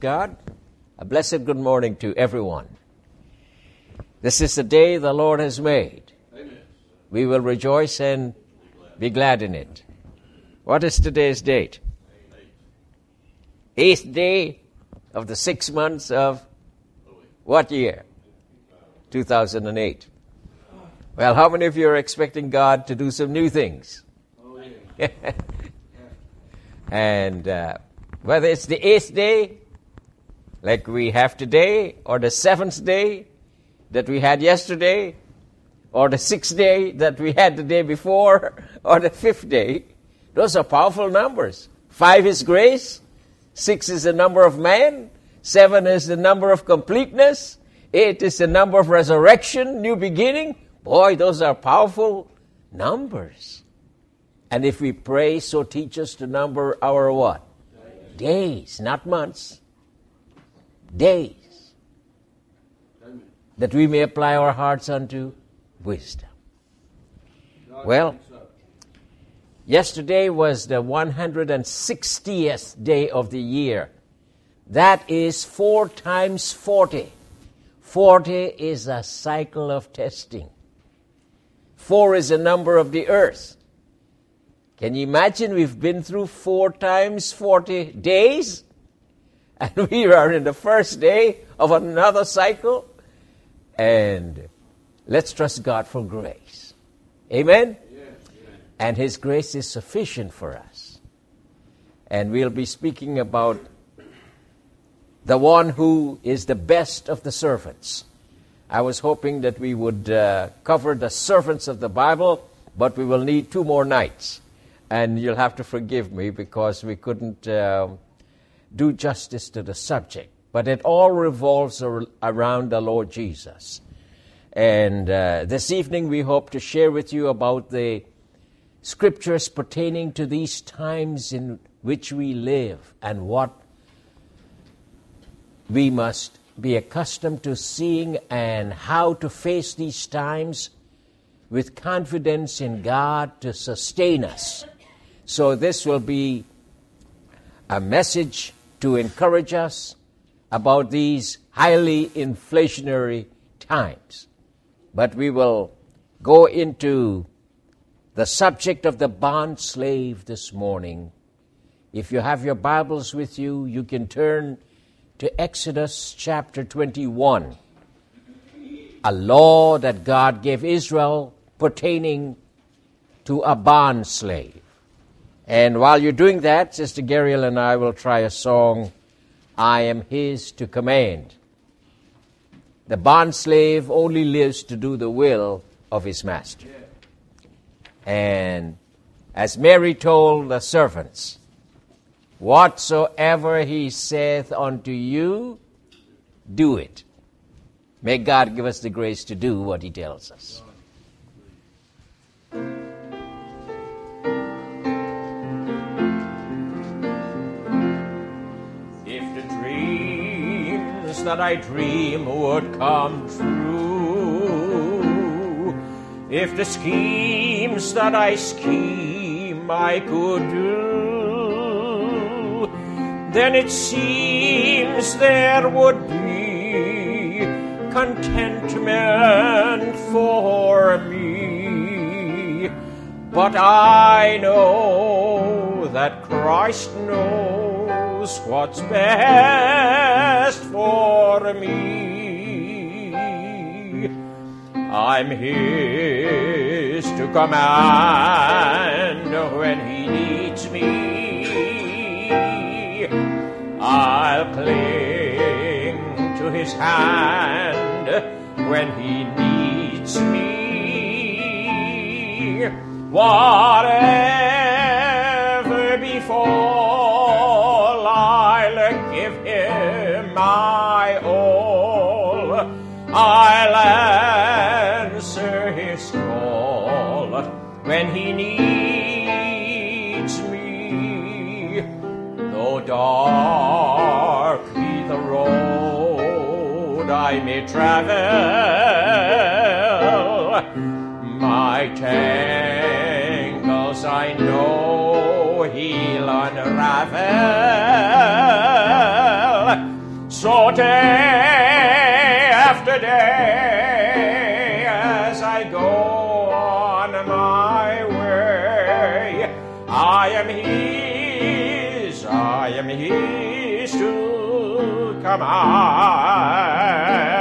God. A blessed good morning to everyone. This is the day the Lord has made. Amen. We will rejoice and be glad in it. What is today's date? 8th day of the 6 months of what year? 2008. Well, how many of you are expecting God to do some new things? Oh, yeah. And whether it's the 8th day, like we have today, or the 7th day that we had yesterday, or the 6th day that we had the day before, or the 5th day, those are powerful numbers. 5 is grace, 6 is the number of man, 7 is the number of completeness, 8 is the number of resurrection, new beginning. Boy, those are powerful numbers. And if we pray, so teach us to number our what? Days, not months. Days. That we may apply our hearts unto wisdom. Well, yesterday was the 160th day of the year. That is 4 times 40. 40 is a cycle of testing. 4 is the number of the earth. Can you imagine we've been through 4 times 40 days? And we are in the first day of another cycle. And let's trust God for grace. Amen? Yes. And His grace is sufficient for us. And we'll be speaking about the one who is the best of the servants. I was hoping that we would cover the servants of the Bible, but we will need 2 more nights. And you'll have to forgive me because we couldn't do justice to the subject. But it all revolves around the Lord Jesus. And this evening we hope to share with you about the scriptures pertaining to these times in which we live and what we must be accustomed to seeing and how to face these times with confidence in God to sustain us. So this will be a message to encourage us about these highly inflationary times. But we will go into the subject of the bond slave this morning. If you have your Bibles with you, you can turn to Exodus chapter 21, a law that God gave Israel pertaining to a bond slave. And while you're doing that, Sister Gariel and I will try a song, I Am His to Command. The bond slave only lives to do the will of his master. And as Mary told the servants, whatsoever he saith unto you, do it. May God give us the grace to do what he tells us. That I dream would come true, if the schemes that I scheme I could do, then it seems there would be contentment for me. But I know that Christ knows what's best for me. I'm His to command when He needs me. I'll cling to His hand when He needs me. Whatever befall, I'll give Him my all. I'll answer His call when He needs me. Though dark be the road I may travel, my tangles I know He'll unravel. So day after day, as I go on my way, I am His to command.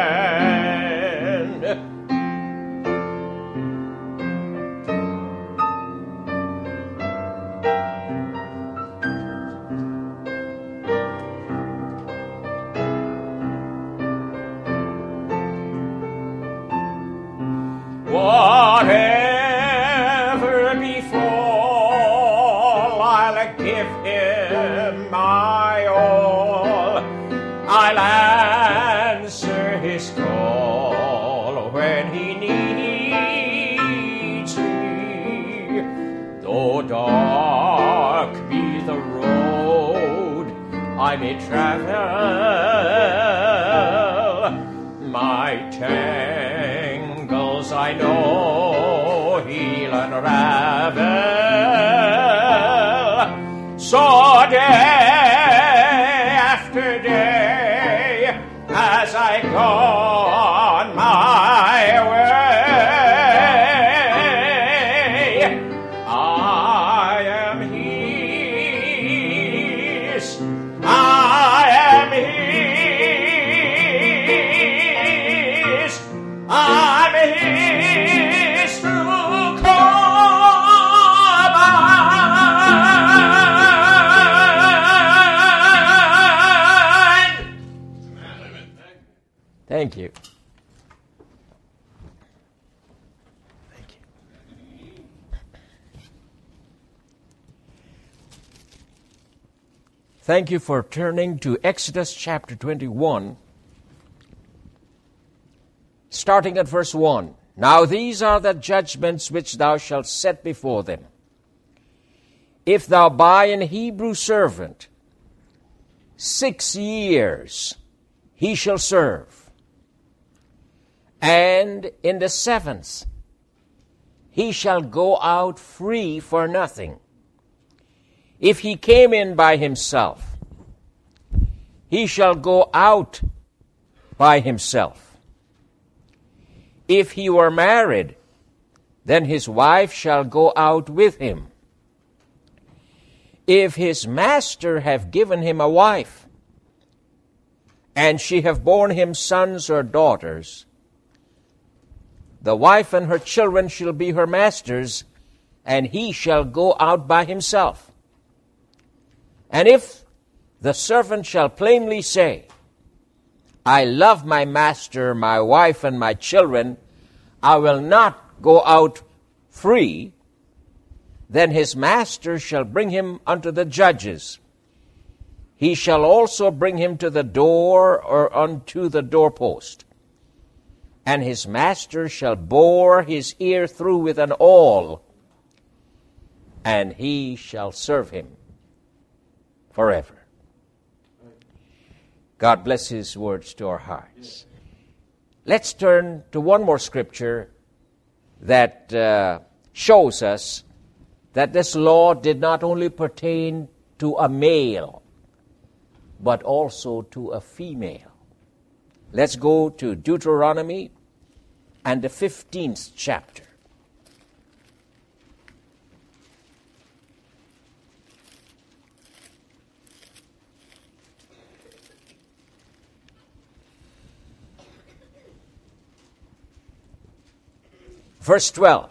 Whatever befall, I'll give Him my all. I'll answer His call when He needs me. Though dark be the road I may travel, my tangles I know He'll unravel. So day after day, as I go on my way, I am His. I am His. I'm His to command. Thank you. Thank you. Thank you for turning to Exodus chapter 21. Starting at verse 1. Now these are the judgments which thou shalt set before them. If thou buy an Hebrew servant, 6 years he shall serve. And in the 7th he shall go out free for nothing. If he came in by himself, he shall go out by himself. If he were married, then his wife shall go out with him. If his master have given him a wife, and she have borne him sons or daughters, the wife and her children shall be her master's, and he shall go out by himself. And if the servant shall plainly say, I love my master, my wife, and my children, I will not go out free, then his master shall bring him unto the judges. He shall also bring him to the door or unto the doorpost. And his master shall bore his ear through with an awl, and he shall serve him forever. God bless His words to our hearts. Let's turn to one more scripture that shows us that this law did not only pertain to a male, but also to a female. Let's go to Deuteronomy and the 15th chapter. Verse 12.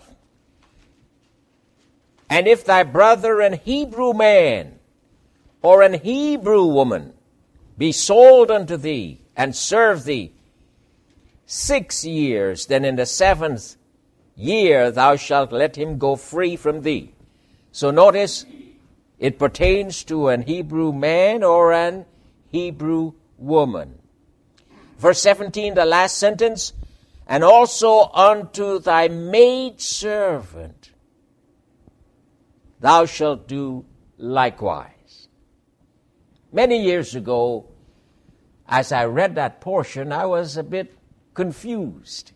And if thy brother an Hebrew man or an Hebrew woman be sold unto thee and serve thee 6 years, then in the 7th year thou shalt let him go free from thee. So notice, it pertains to an Hebrew man or an Hebrew woman. Verse 17, the last sentence, and also unto thy maidservant thou shalt do likewise. Many years ago, as I read that portion, I was a bit confused,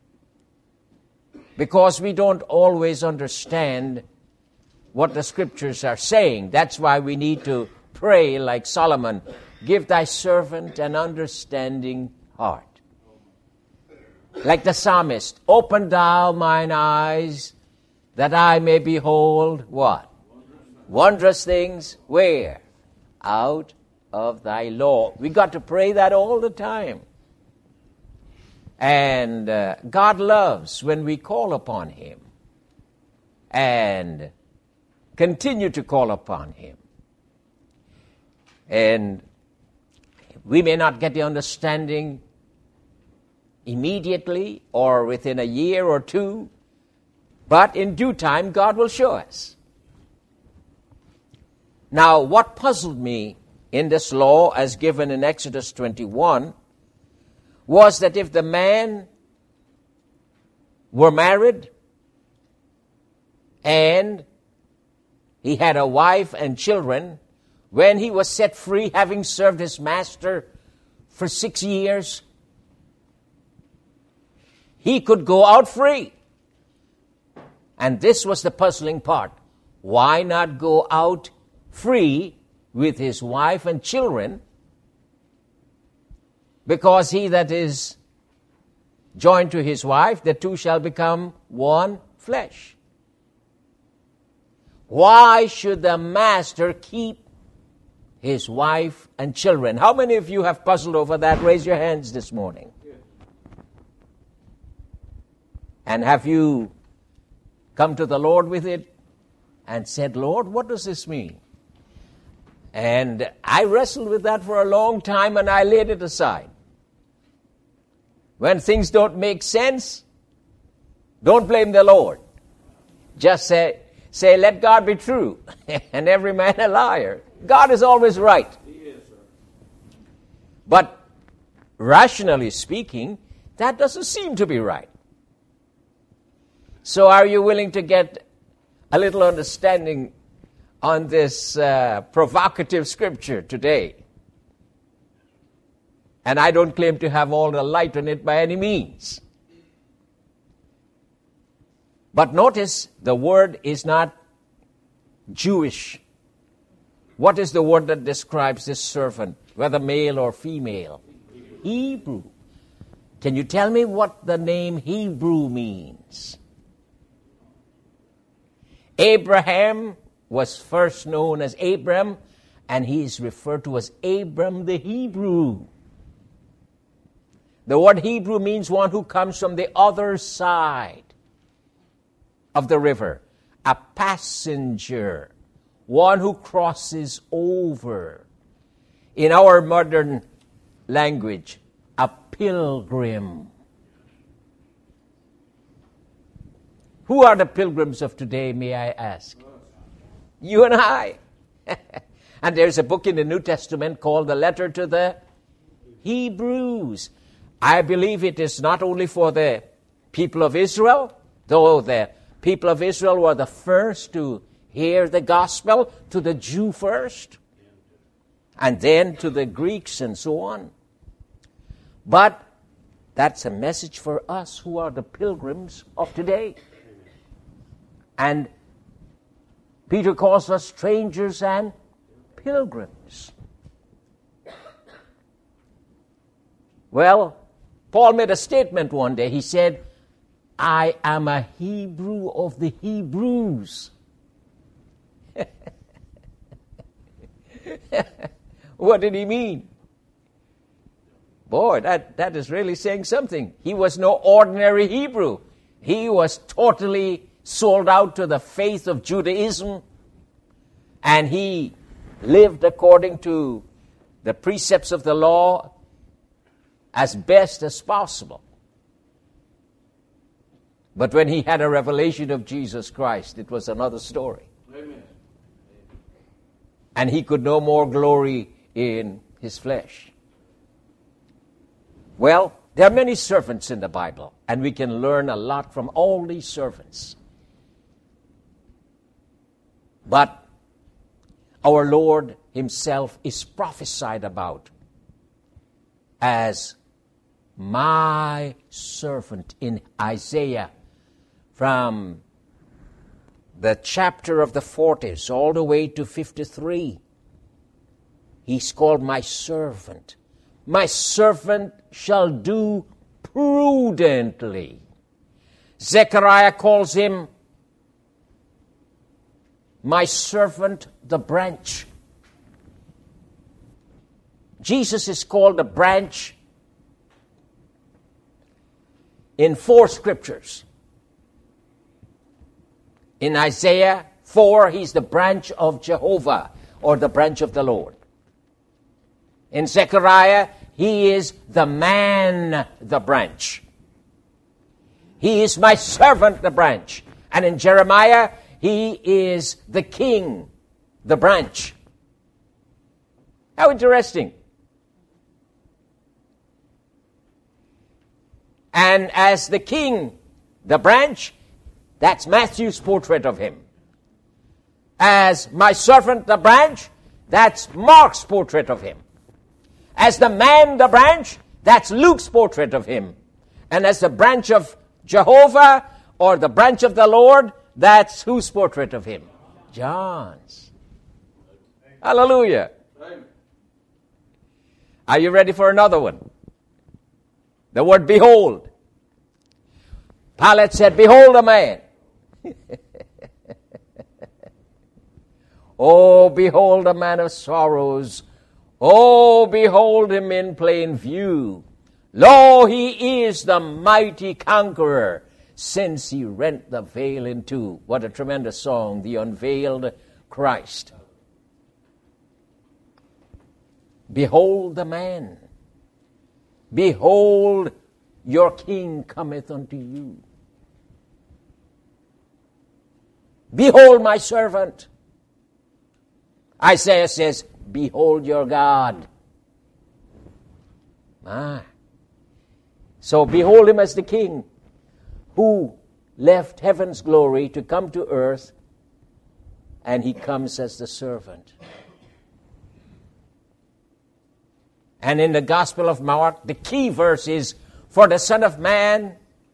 because we don't always understand what the Scriptures are saying. That's why we need to pray like Solomon, give thy servant an understanding heart. Like the psalmist, open thou mine eyes that I may behold what? Wondrous things. Where? Out of thy law. We got to pray that all the time. And God loves when we call upon him and continue to call upon him. And we may not get the understanding immediately or within a year or two, but in due time God will show us. Now, what puzzled me in this law as given in Exodus 21 was that if the man were married and he had a wife and children, when he was set free, having served his master for 6 years, he could go out free. And this was the puzzling part. Why not go out free with his wife and children? Because he that is joined to his wife, the two shall become one flesh. Why should the master keep his wife and children? How many of you have puzzled over that? Raise your hands this morning. And have you come to the Lord with it and said, Lord, what does this mean? And I wrestled with that for a long time and I laid it aside. When things don't make sense, don't blame the Lord. Just say, let God be true and every man a liar. God is always right. He is, sir. But rationally speaking, that doesn't seem to be right. So are you willing to get a little understanding on this provocative scripture today? And I don't claim to have all the light on it by any means. But notice the word is not Jewish. What is the word that describes this servant, whether male or female? Hebrew. Can you tell me what the name Hebrew means? Abraham was first known as Abram, and he is referred to as Abram the Hebrew. The word Hebrew means one who comes from the other side of the river, a passenger, one who crosses over. In our modern language, a pilgrim. Who are the pilgrims of today, may I ask? You and I. And there's a book in the New Testament called the Letter to the Hebrews. I believe it is not only for the people of Israel, though the people of Israel were the first to hear the gospel, to the Jew first, and then to the Greeks and so on. But that's a message for us who are the pilgrims of today. And Peter calls us strangers and pilgrims. Well, Paul made a statement one day. He said, I am a Hebrew of the Hebrews. What did he mean? Boy, that is really saying something. He was no ordinary Hebrew. He was totally sold out to the faith of Judaism, and he lived according to the precepts of the law as best as possible. But when he had a revelation of Jesus Christ, it was another story. Amen. And he could no more glory in his flesh. Well, there are many servants in the Bible, and we can learn a lot from all these servants. But our Lord himself is prophesied about as my servant in Isaiah, from the chapter of the 40s all the way to 53. He's called my servant. My servant shall do prudently. Zechariah calls him my servant, the branch. Jesus is called the branch in 4 scriptures. In Isaiah 4, he's the branch of Jehovah, or the branch of the Lord. In Zechariah, he is the man, the branch. He is my servant, the branch. And in Jeremiah, he is the king, the branch. How interesting. And as the king, the branch, that's Matthew's portrait of him. As my servant, the branch, that's Mark's portrait of him. As the man, the branch, that's Luke's portrait of him. And as the branch of Jehovah, or the branch of the Lord, that's whose portrait of him? John's. Hallelujah. Are you ready for another one? The word behold. Pilate said, behold a man. Oh, behold a man of sorrows. Oh, behold him in plain view. Lo, he is the mighty conqueror, since he rent the veil in two. What a tremendous song, the unveiled Christ. Behold the man. Behold, your king cometh unto you. Behold my servant. Isaiah says, behold your God. So behold him as the king who left heaven's glory to come to earth, and he comes as the servant. And in the Gospel of Mark, the key verse is, for the Son of Man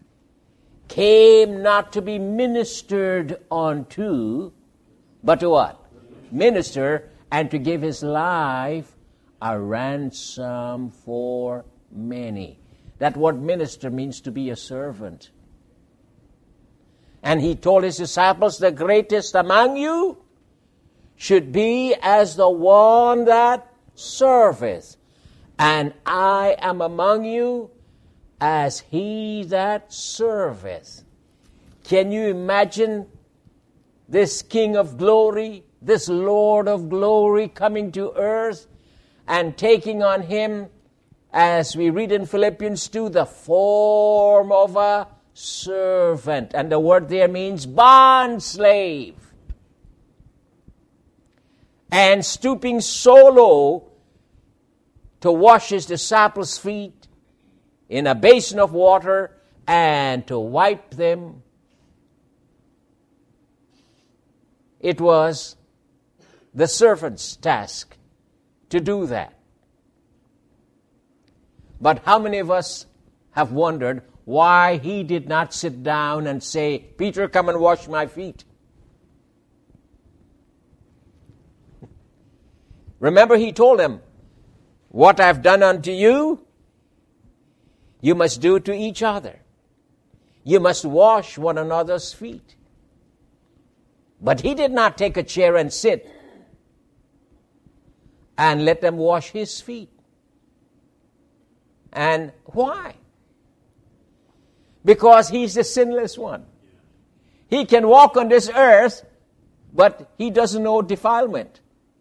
came not to be ministered unto, but to what? Minister, and to give his life a ransom for many. That word minister means to be a servant. And he told his disciples, the greatest among you should be as the one that serveth. And I am among you as he that serveth. Can you imagine this King of glory, this Lord of glory coming to earth and taking on him, as we read in Philippians 2, the form of a servant. And the word there means bond slave. And stooping so low to wash his disciples' feet in a basin of water and to wipe them. It was the servant's task to do that. But how many of us have wondered why he did not sit down and say, Peter, come and wash my feet? Remember, he told them, what I've done unto you, you must do to each other. You must wash one another's feet. But he did not take a chair and sit and let them wash his feet. And why? Because he's the sinless one. He can walk on this earth, but he doesn't know defilement.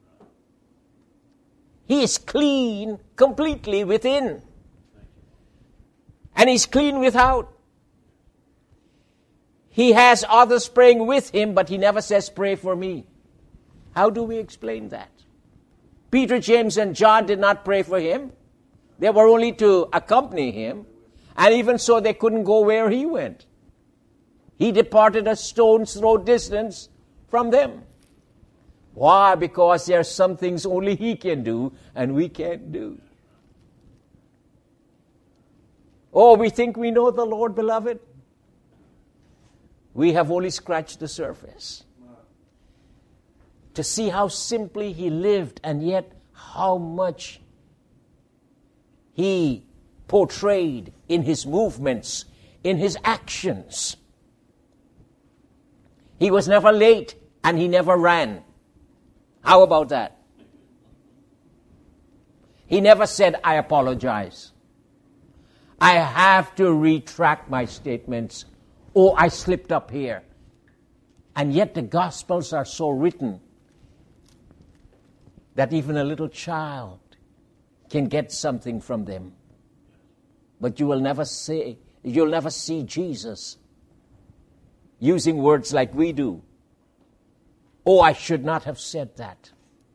He is clean completely within. And he's clean without. He has others praying with him, but he never says, pray for me. How do we explain that? Peter, James, and John did not pray for him. They were only to accompany him. And even so, they couldn't go where he went. He departed a stone's throw distance from them. Why? Because there are some things only he can do and we can't do. Oh, we think we know the Lord, beloved. We have only scratched the surface. To see how simply he lived and yet how much he portrayed in his movements, in his actions. He was never late and he never ran. How about that? He never said, I apologize. I have to retract my statements. Oh, I slipped up here. And yet the Gospels are so written that even a little child can get something from them. But you'll never see Jesus using words like we do. Oh, I should not have said that.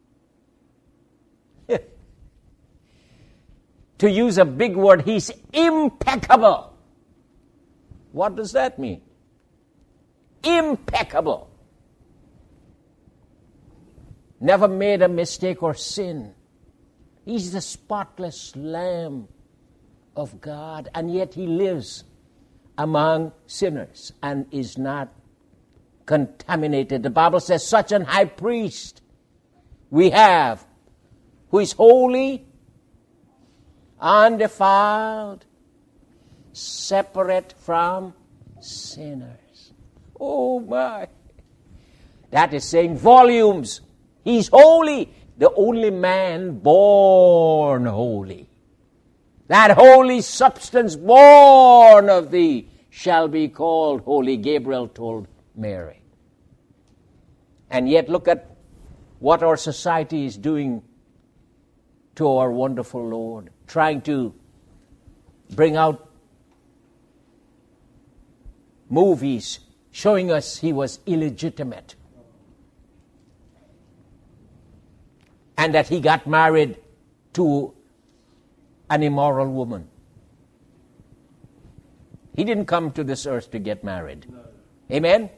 To use a big word, he's impeccable. What does that mean? Impeccable. Never made a mistake or sin. He's the spotless Lamb of God, and yet he lives among sinners and is not contaminated. The Bible says such an high priest we have who is holy, undefiled, separate from sinners. Oh my. That is saying volumes. He's holy, the only man born holy. That holy substance born of thee shall be called holy, Gabriel told Mary. And yet look at what our society is doing to our wonderful Lord, trying to bring out movies showing us he was illegitimate and that he got married to an immoral woman. He didn't come to this earth to get married. Amen?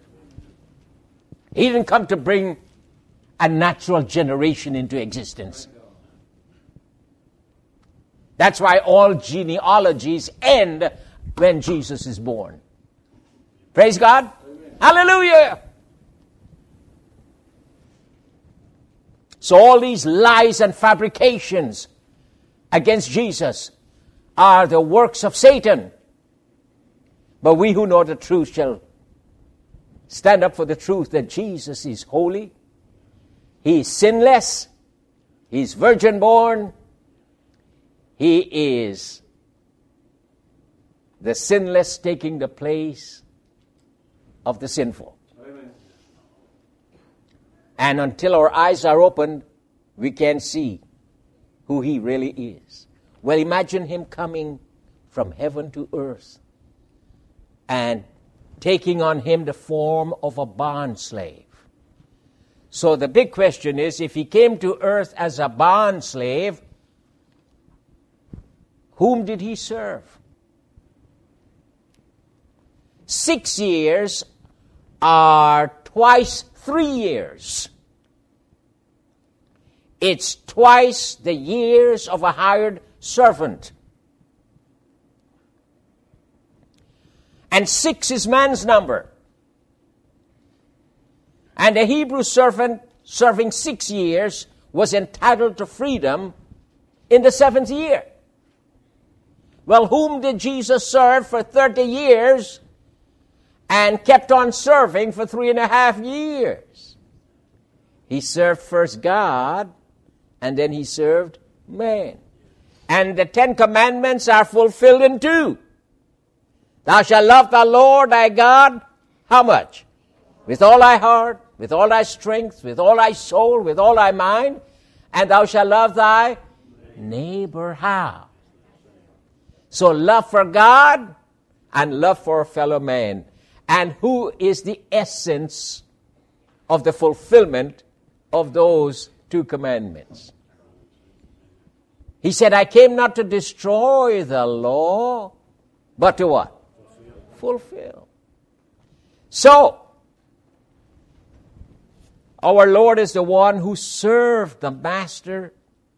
He didn't come to bring a natural generation into existence. That's why all genealogies end when Jesus is born. Praise God. Amen. Hallelujah. So all these lies and fabrications against Jesus are the works of Satan. But we who know the truth shall stand up for the truth that Jesus is holy. He is sinless. He is virgin born. He is the sinless taking the place of the sinful. Amen. And until our eyes are opened, we can see who he really is. Well, imagine him coming from heaven to earth and taking on him the form of a bond slave. So the big question is, if he came to earth as a bond slave, whom did he serve? 6 years are twice 3 years. It's twice the years of a hired servant. And 6 is man's number. And a Hebrew servant serving 6 years was entitled to freedom in the 7th year. Well, whom did Jesus serve for 30 years and kept on serving for 3.5 years? He served first God, and then he served man. And the 10 commandments are fulfilled in 2. Thou shalt love the Lord thy God, how much? With all thy heart, with all thy strength, with all thy soul, with all thy mind. And thou shalt love thy neighbor how? So love for God and love for a fellow man. And who is the essence of the fulfillment of those 2 commandments? He said, I came not to destroy the law, but to what? Fulfill. So, our Lord is the one who served the Master.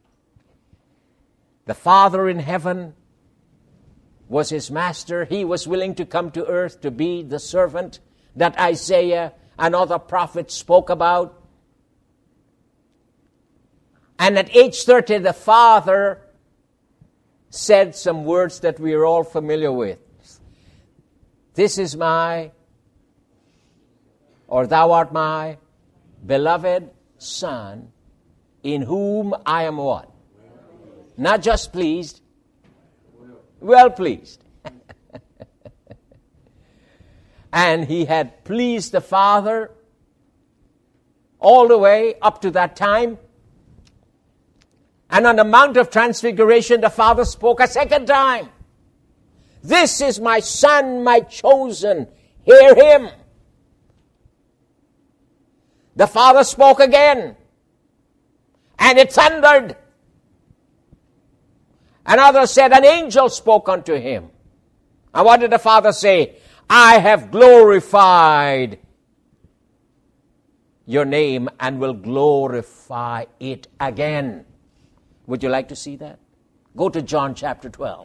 The Father in heaven was his master. He was willing to come to earth to be the servant that Isaiah and other prophets spoke about. And at age 30, the Father said some words that we are all familiar with. This is my, or thou art my, beloved Son, in whom I am what? Not just pleased, well pleased. And he had pleased the Father all the way up to that time. And on the Mount of Transfiguration, the Father spoke a second time. This is my Son, my chosen. Hear him. The Father spoke again. And it thundered. And others said, an angel spoke unto him. And what did the Father say? I have glorified your name and will glorify it again. Would you like to see that? Go to John chapter 12.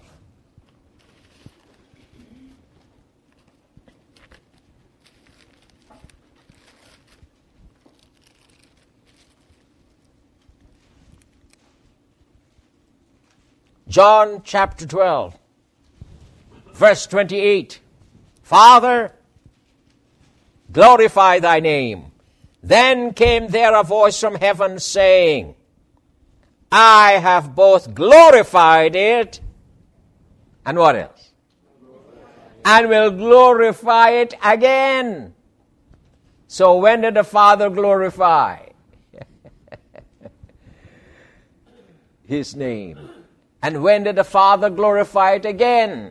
John chapter 12, verse 28. Father, glorify thy name. Then came there a voice from heaven saying, I have both glorified it, and what else? And will glorify it again. So when did the Father glorify his name? And when did the Father glorify it again?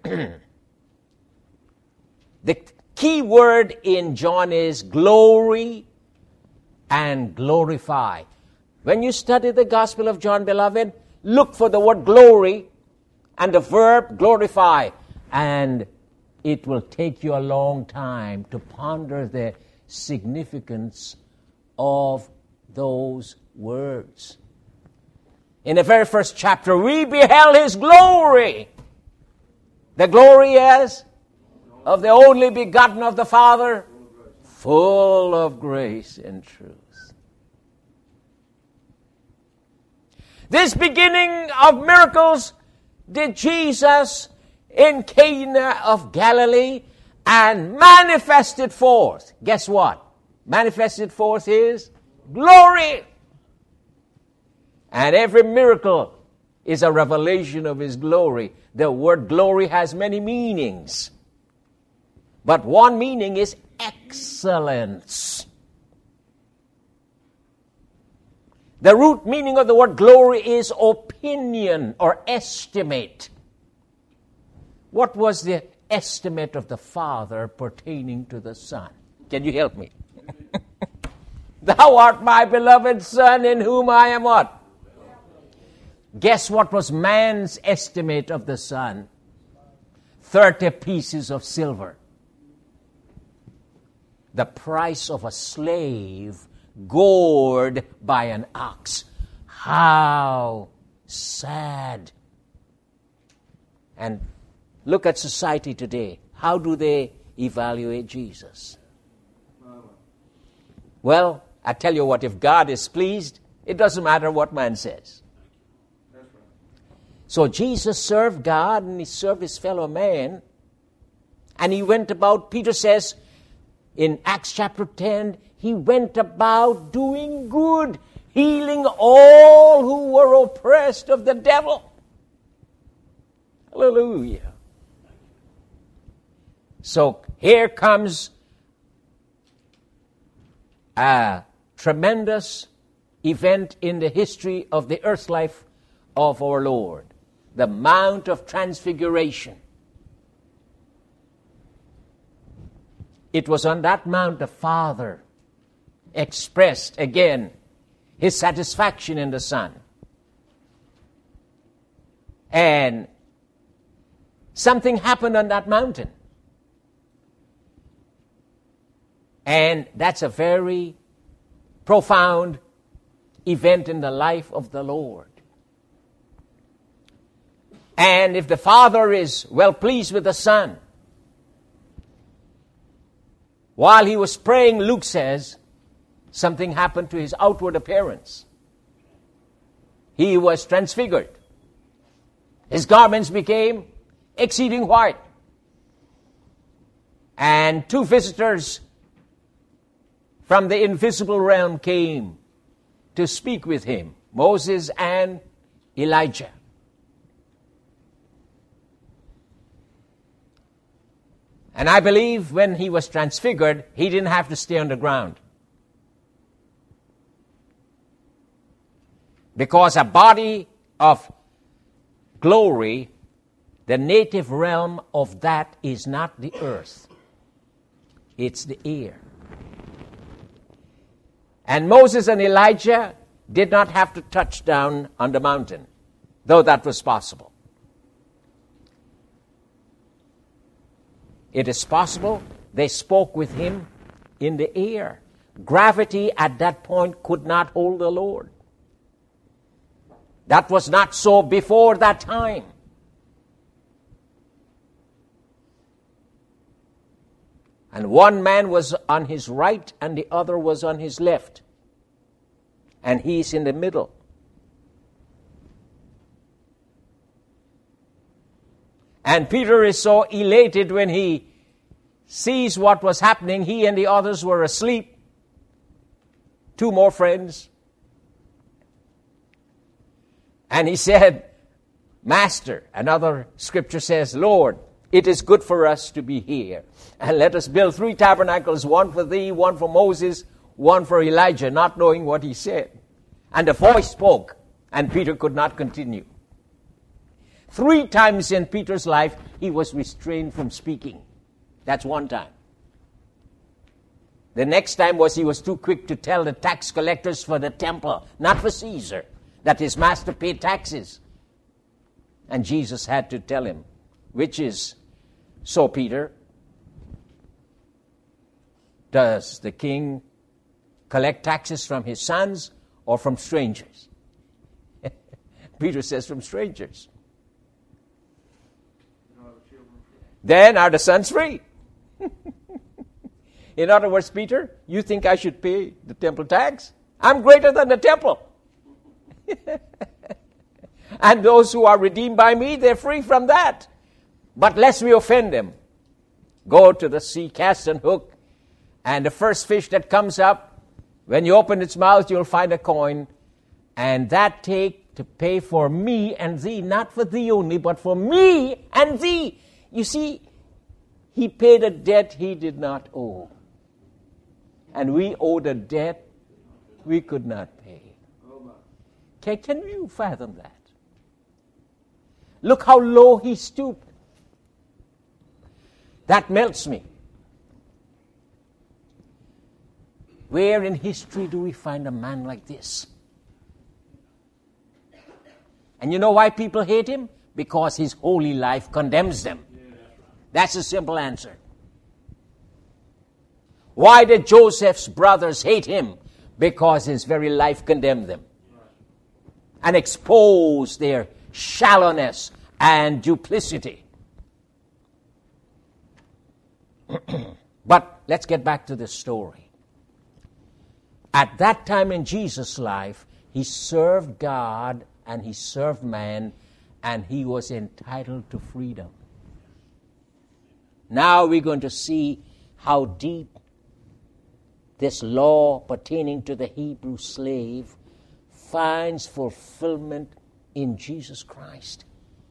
The key word in John is glory and glorify. When you study the Gospel of John, beloved, look for the word glory and the verb glorify. And it will take you a long time to ponder the significance of those words. In the very first chapter, we beheld his glory. The glory is of the only begotten of the Father, full of grace and truth. This beginning of miracles did Jesus in Cana of Galilee and manifested forth. Guess what? Manifested forth his glory. And every miracle is a revelation of his glory. The word glory has many meanings. But one meaning is excellence. The root meaning of the word glory is opinion or estimate. What was the estimate of the Father pertaining to the Son? Can you help me? Thou art my beloved Son, in whom I am what? Guess what was man's estimate of the Son? 30 pieces of silver. The price of a slave gored by an ox. How sad. And look at society today. How do they evaluate Jesus? Well, I tell you what, if God is pleased, it doesn't matter what man says. So Jesus served God and he served his fellow man. And he went about, Peter says in Acts chapter 10, he went about doing good, healing all who were oppressed of the devil. Hallelujah. So here comes a tremendous event in the history of the earth's life of our Lord. The Mount of Transfiguration. It was on that mount the Father expressed again his satisfaction in the Son. And something happened on that mountain. And that's a very profound event in the life of the Lord. And if the Father is well pleased with the Son, while he was praying, Luke says, something happened to his outward appearance. he was transfigured. His garments became exceeding white. And two visitors from the invisible realm came to speak with him, Moses and Elijah. And I believe when he was transfigured, he didn't have to stay on the ground. Because a body of glory, the native realm of that is not the earth. It's the air. And Moses and Elijah did not have to touch down on the mountain, though that was possible. It is possible they spoke with him in the air. Gravity at that point could not hold the Lord. That was not so before that time. And one man was on his right and the other was on his left. And he's in the middle. And Peter is so elated when he sees what was happening. He and the others were asleep. Two more friends. And he said, Master, another scripture says, Lord, it is good for us to be here. And let us build 3 tabernacles, one for thee, one for Moses, one for Elijah, not knowing what he said. And the voice spoke, and Peter could not continue. 3 times in Peter's life, he was restrained from speaking. That's one time. The next time was he was too quick to tell the tax collectors for the temple, not for Caesar, that his master paid taxes. And Jesus had to tell him, which is, so Peter, does the king collect taxes from his sons or from strangers? Peter says from strangers. Then are the sons free? In other words, Peter, you think I should pay the temple tax? I'm greater than the temple. And those who are redeemed by me, they're free from that. But lest we offend them, go to the sea, cast an hook, and the first fish that comes up, when you open its mouth, you'll find a coin, and that take to pay for me and thee, not for thee only, but for me and thee. You see, he paid a debt he did not owe. And we owed a debt we could not pay. Can you fathom that? Look how low he stooped. That melts me. Where in history do we find a man like this? And you know why people hate him? Because his holy life condemns them. That's a simple answer. Why did Joseph's brothers hate him? Because his very life condemned them and exposed their shallowness and duplicity. But let's get back to the story. At that time in Jesus' life, he served God and he served man, and he was entitled to freedom. Now we're going to see how deep this law pertaining to the Hebrew slave finds fulfillment in Jesus Christ.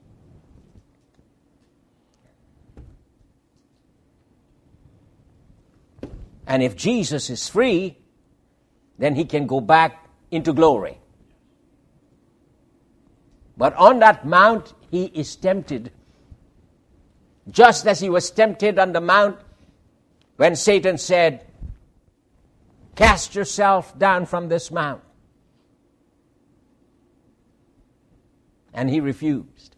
And if Jesus is free, then he can go back into glory. But on that mount, he is tempted, just as he was tempted on the mount when Satan said, cast yourself down from this mount. And he refused.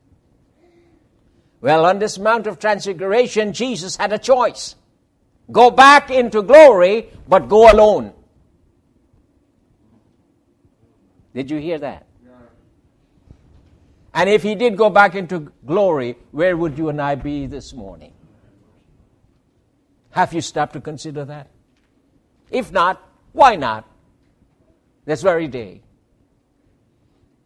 Well, on this Mount of Transfiguration, Jesus had a choice. Go back into glory, but go alone. Did you hear that? Yeah. And if he did go back into glory, where would you and I be this morning? Have you stopped to consider that? If not, why not? This very day.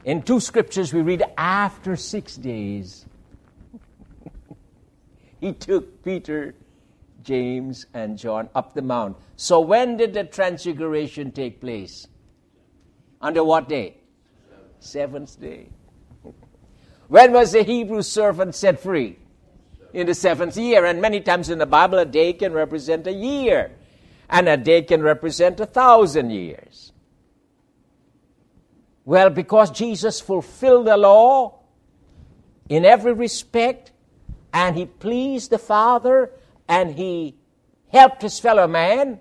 In two scriptures we read, after 6 days, he took Peter, James, and John up the mount. So when did the transfiguration take place? Under what day? Seventh day. When was the Hebrew servant set free? In the 7th year. And many times in the Bible, a day can represent a year. And a day can represent 1,000 years. Well, because Jesus fulfilled the law in every respect, and he pleased the Father, and he helped his fellow man,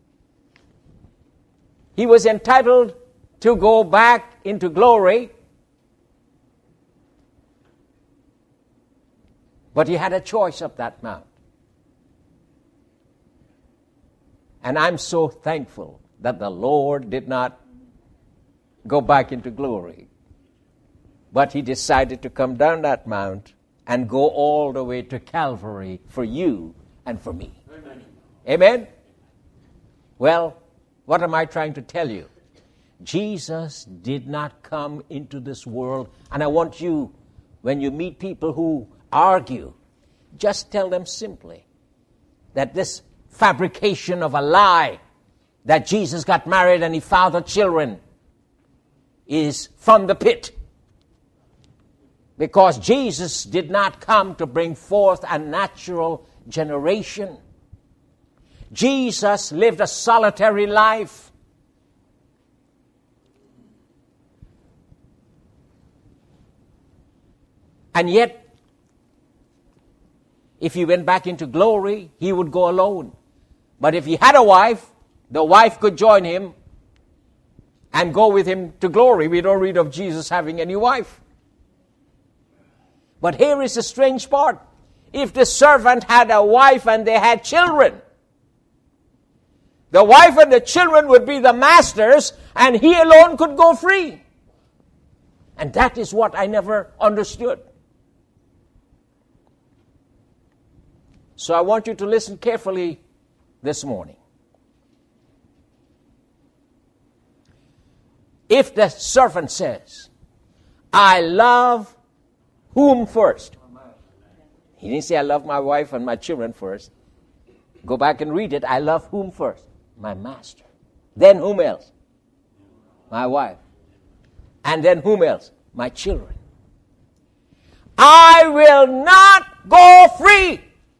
he was entitled to go back into glory. But he had a choice up that mount. And I'm so thankful that the Lord did not go back into glory. But he decided to come down that mount and go all the way to Calvary for you and for me. Amen? Amen? Well, what am I trying to tell you? Jesus did not come into this world. And I want you, when you meet people who argue, just tell them simply that this fabrication of a lie that Jesus got married and he fathered children is from the pit. Because Jesus did not come to bring forth a natural generation. Jesus lived a solitary life. And yet, if he went back into glory, he would go alone. But if he had a wife, the wife could join him and go with him to glory. We don't read of Jesus having any wife. But here is the strange part. If the servant had a wife and they had children, the wife and the children would be the masters, and he alone could go free. And that is what I never understood. So I want you to listen carefully this morning. If the servant says, I love whom first? He didn't say, I love my wife and my children first. Go back and read it. I love whom first? My master. Then whom else? My wife. And then whom else? My children. I will not go free.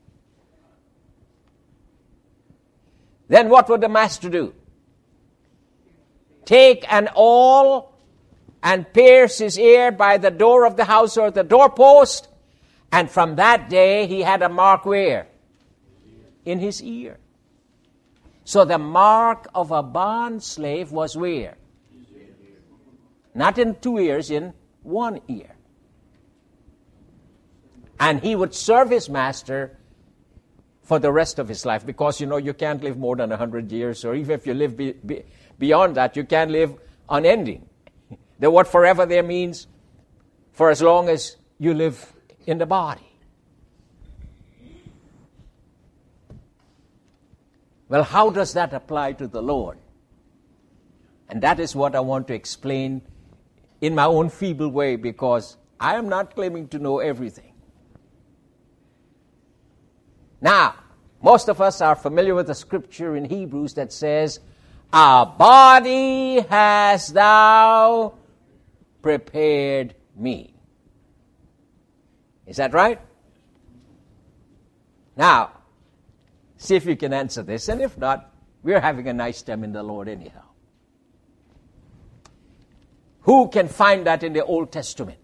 Then what would the master do? Take an awl and pierce his ear by the door of the house or the doorpost. And from that day he had a mark where? In his ear. So the mark of a bond slave was where? Not in 2 ears, in 1 ear. And he would serve his master for the rest of his life, because you can't live more than 100 years, or even if you live beyond that, you can't live unending. The word forever there means for as long as you live in the body. Well, how does that apply to the Lord? And that is what I want to explain in my own feeble way, because I am not claiming to know everything. Now, most of us are familiar with the scripture in Hebrews that says, a body hast thou prepared me. Is that right? Now, see if you can answer this. And if not, we're having a nice time in the Lord anyhow. Who can find that in the Old Testament?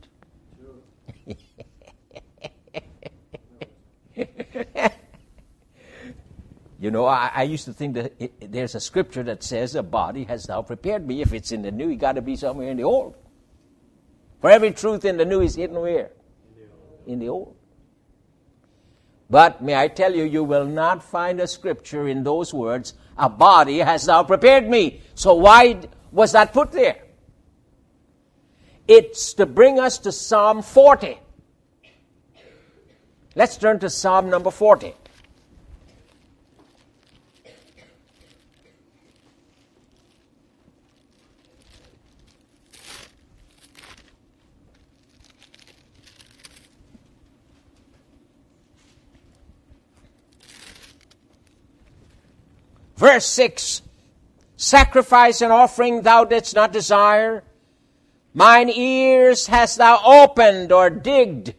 I used to think that there's a scripture that says, a body has thou prepared me. If it's in the New, it got to be somewhere in the Old. For every truth in the New is hidden where? In the Old. But may I tell you, you will not find a scripture in those words, a body has thou prepared me. So why was that put there? It's to bring us to Psalm 40. Let's turn to Psalm number 40. Verse 6, sacrifice and offering thou didst not desire. Mine ears hast thou opened or digged.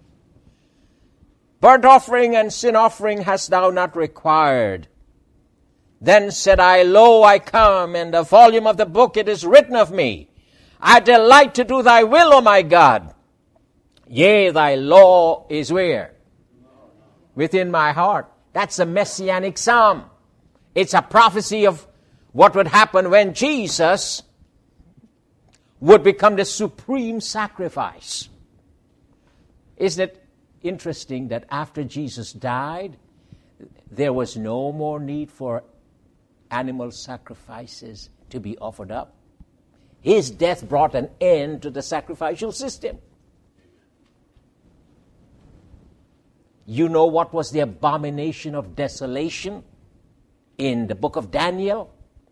Burnt offering and sin offering hast thou not required. Then said I, Lo, I come, in the volume of the book it is written of me. I delight to do thy will, O my God. Yea, thy law is where? Within my heart. That's a messianic psalm. It's a prophecy of what would happen when Jesus would become the supreme sacrifice. Isn't it interesting that after Jesus died, there was no more need for animal sacrifices to be offered up? His death brought an end to the sacrificial system. You know what was the abomination of desolation in the book of Daniel?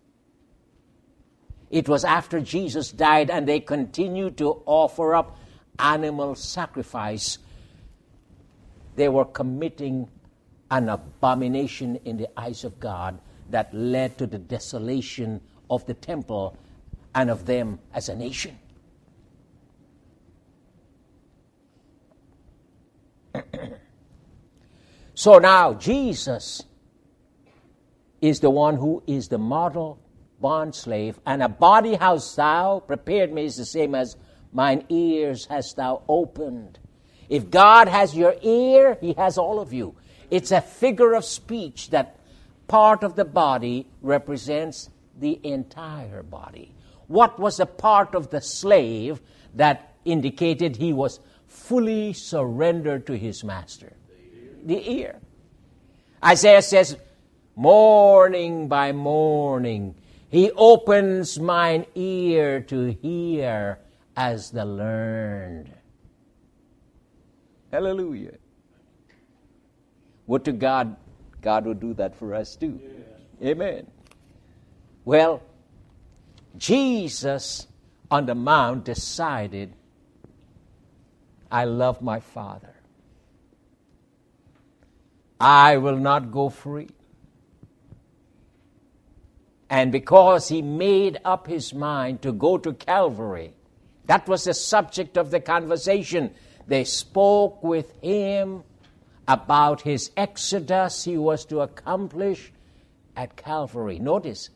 It was after Jesus died and they continued to offer up animal sacrifice. They were committing an abomination in the eyes of God that led to the desolation of the temple and of them as a nation. So now Jesus is the one who is the model bondslave, and a body hast thou prepared me is the same as mine ears hast thou opened. If God has your ear, he has all of you. It's a figure of speech that part of the body represents the entire body. What was the part of the slave that indicated he was fully surrendered to his master? The ear. Isaiah says, morning by morning, he opens mine ear to hear as the learned. Hallelujah. Would to God would do that for us too. Yes. Amen. Well, Jesus on the mount decided, I love my Father. I will not go free. And because he made up his mind to go to Calvary, that was the subject of the conversation. They spoke with him about his exodus he was to accomplish at Calvary. Notice,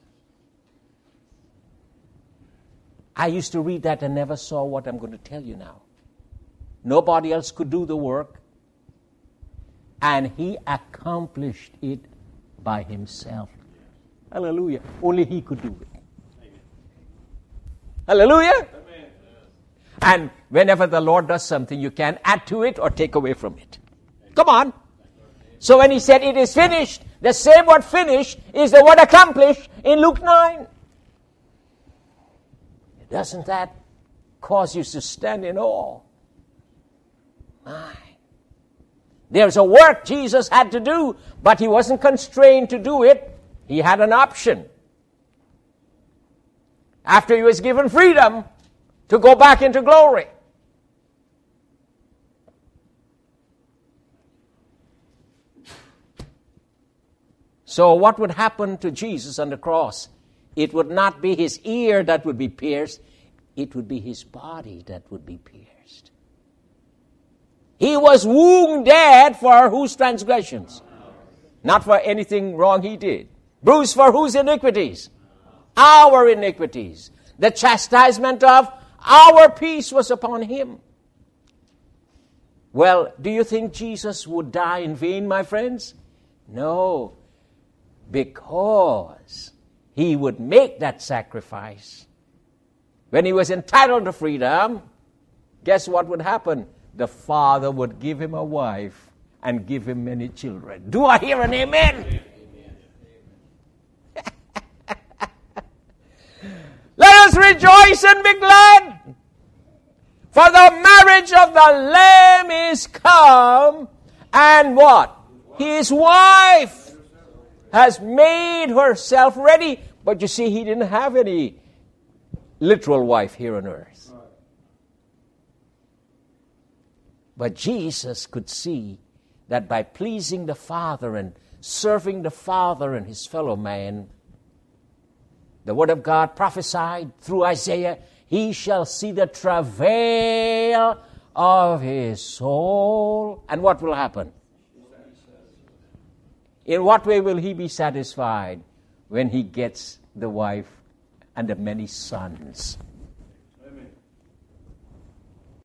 I used to read that and never saw what I'm going to tell you now. Nobody else could do the work, and he accomplished it by himself. Hallelujah. Only he could do it. Amen. Hallelujah. Amen. And whenever the Lord does something, you can add to it or take away from it. Come on. So when he said it is finished, the same word finished is the word accomplished in Luke 9. Doesn't that cause you to stand in awe? My. There's a work Jesus had to do, but he wasn't constrained to do it. He had an option. After he was given freedom to go back into glory. So what would happen to Jesus on the cross? It would not be his ear that would be pierced. It would be his body that would be pierced. He was wounded for whose transgressions? Not for anything wrong he did. Bruised for whose iniquities? Our iniquities. The chastisement of our peace was upon him. Well, do you think Jesus would die in vain, my friends? No. Because he would make that sacrifice. When he was entitled to freedom, guess what would happen? The Father would give him a wife and give him many children. Do I hear an amen? Let us rejoice and be glad, for the marriage of the Lamb is come, and what? His wife has made herself ready. But you see, he didn't have any literal wife here on earth. But Jesus could see that by pleasing the Father and serving the Father and his fellow man. The Word of God prophesied through Isaiah, he shall see the travail of his soul. And what will happen? In what way will he be satisfied? When he gets the wife and the many sons.